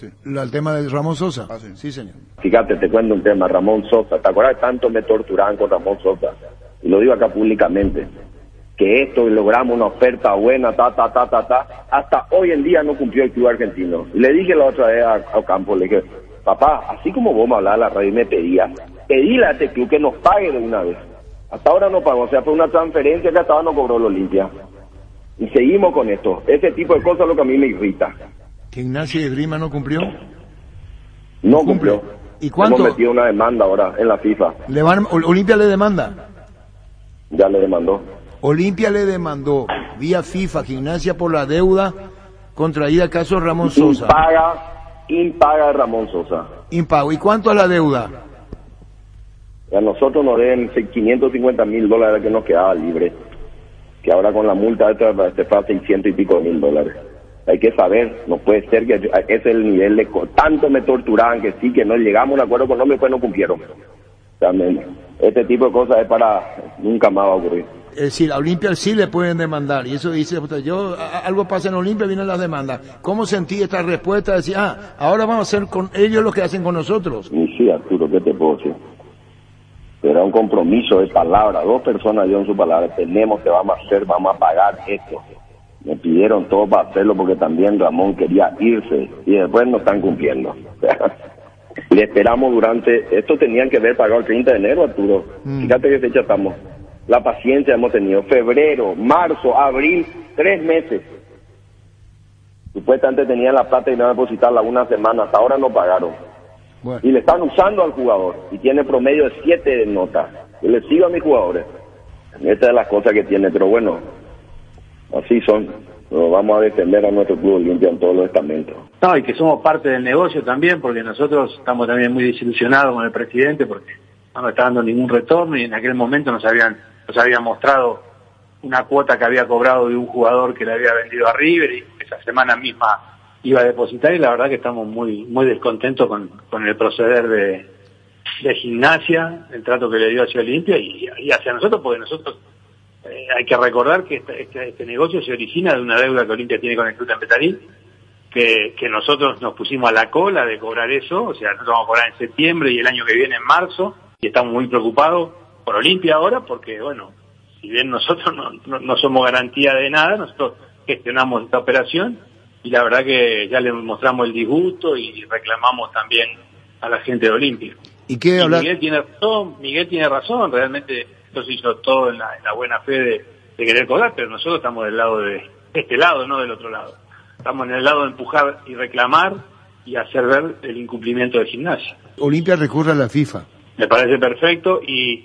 Sí. El tema de Ramón Sosa. Sí. Sí, señor. Fíjate, te cuento un tema, Ramón Sosa. ¿Te acuerdas tanto me torturaban con Ramón Sosa? Y lo digo acá públicamente. Que esto logramos una oferta buena, hasta hoy en día no cumplió el club argentino. Y le dije la otra vez a Ocampo, le dije, papá, así como vos me hablabas a la radio y me pedías, pedíle a este club que nos pague de una vez. Hasta ahora no pagó, o sea, fue una transferencia que hasta ahora no cobró el Olimpia. Y seguimos con esto. Ese tipo de cosas es lo que a mí me irrita. ¿Que Ignacio de Grima no cumplió? No cumplió. ¿Y cuánto? Hemos metido una demanda ahora en la FIFA. ¿Olimpia le demanda? Ya le demandó. Olimpia le demandó vía FIFA Gimnasia por la deuda contraída caso Ramón Sosa. Impaga Ramón Sosa. Impago. ¿Y cuánto es la deuda? A nosotros nos deben $550,000 que nos quedaba libre. Que ahora con la multa te fue a 600 y pico mil dólares. Hay que saber, no puede ser que ese es el nivel de... Tanto me torturaban que sí, que no llegamos a un acuerdo con ellos y después no cumplieron. O sea, este tipo de cosas es para... Nunca más va a ocurrir. Es decir, a Olimpia sí le pueden demandar, y eso dice, algo pasa en Olimpia, vienen las demandas. ¿Cómo sentí esta respuesta? Decir, ahora vamos a hacer con ellos lo que hacen con nosotros. Y sí, Arturo, ¿qué te puedo decir? Era un compromiso de palabra, 2 personas dieron su palabra, tenemos que vamos a hacer, vamos a pagar esto. Me pidieron todo para hacerlo porque también Ramón quería irse, y después no están cumpliendo. Le esperamos esto tenían que haber pagado el 30 de enero, Arturo. Fíjate qué fecha estamos. La paciencia hemos tenido, febrero, marzo, abril, 3 meses. Supuestamente tenían la plata y iban a depositarla una semana, hasta ahora no pagaron. Bueno. Y le están usando al jugador, y tiene promedio de 7 notas. Yo le sigo a mis jugadores. Esta es la cosa que tiene, pero bueno, así son. Nos vamos a defender a nuestro club Olimpia en todos los estamentos. No, y que somos parte del negocio también, porque nosotros estamos también muy desilusionados con el presidente, porque no está dando ningún retorno, y en aquel momento nos había mostrado una cuota que había cobrado de un jugador que le había vendido a River, y esa semana misma iba a depositar, y la verdad que estamos muy descontentos con el proceder de Gimnasia, el trato que le dio hacia Olimpia y hacia nosotros, porque nosotros hay que recordar que este negocio se origina de una deuda que Olimpia tiene con el Club Tampetarí, que nosotros nos pusimos a la cola de cobrar eso, o sea, nosotros vamos a cobrar en septiembre y el año que viene en marzo, y estamos muy preocupados por Olimpia ahora, porque bueno, si bien nosotros no somos garantía de nada, nosotros gestionamos esta operación, y la verdad que ya le mostramos el disgusto y reclamamos también a la gente de Olimpia. ¿Y qué hablar? Miguel tiene razón, realmente esto se hizo todo en la buena fe de querer cobrar, pero nosotros estamos del lado de este lado, no del otro lado. Estamos en el lado de empujar y reclamar y hacer ver el incumplimiento de Gimnasia. Olimpia recurre a la FIFA. Me parece perfecto y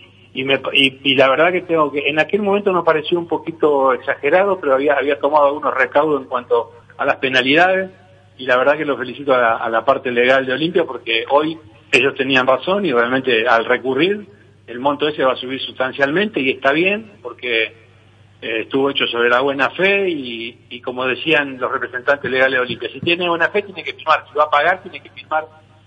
la verdad que en aquel momento nos pareció un poquito exagerado, pero había tomado algunos recaudos en cuanto a las penalidades, y la verdad que lo felicito a la parte legal de Olimpia, porque hoy ellos tenían razón y realmente al recurrir el monto ese va a subir sustancialmente, y está bien porque estuvo hecho sobre la buena fe y como decían los representantes legales de Olimpia, si tiene buena fe tiene que firmar, si va a pagar tiene que firmar,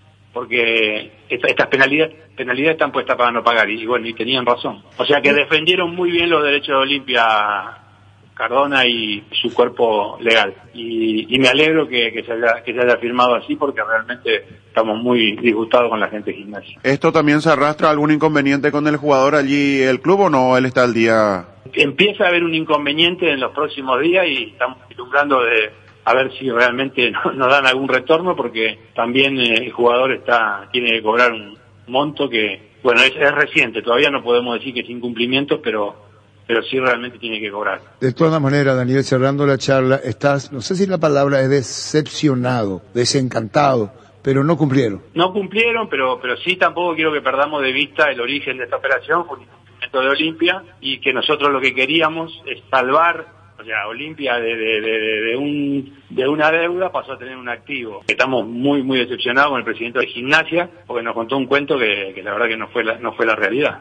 porque estas penalidades están puestas para no pagar, y bueno, y tenían razón. O sea que defendieron muy bien los derechos de Olimpia Cardona y su cuerpo legal, y me alegro que se haya firmado así, porque realmente estamos muy disgustados con la gente de Gimnasia. ¿Esto también se arrastra algún inconveniente con el jugador allí, el club, o no? Él está al día. Empieza a haber un inconveniente en los próximos días y estamos vislumbrando a ver si realmente nos dan algún retorno, porque también el jugador tiene que cobrar un monto que, bueno, es reciente, todavía no podemos decir que es incumplimiento, pero sí realmente tiene que cobrar. De todas maneras, Daniel, cerrando la charla, estás, no sé si la palabra es decepcionado, desencantado, pero no cumplieron. No cumplieron, pero sí tampoco quiero que perdamos de vista el origen de esta operación, fue un incumplimiento de Olimpia, y que nosotros lo que queríamos es salvar, o sea, Olimpia de una deuda pasó a tener un activo. Estamos muy decepcionados con el presidente de Gimnasia, porque nos contó un cuento que la verdad que no fue la realidad.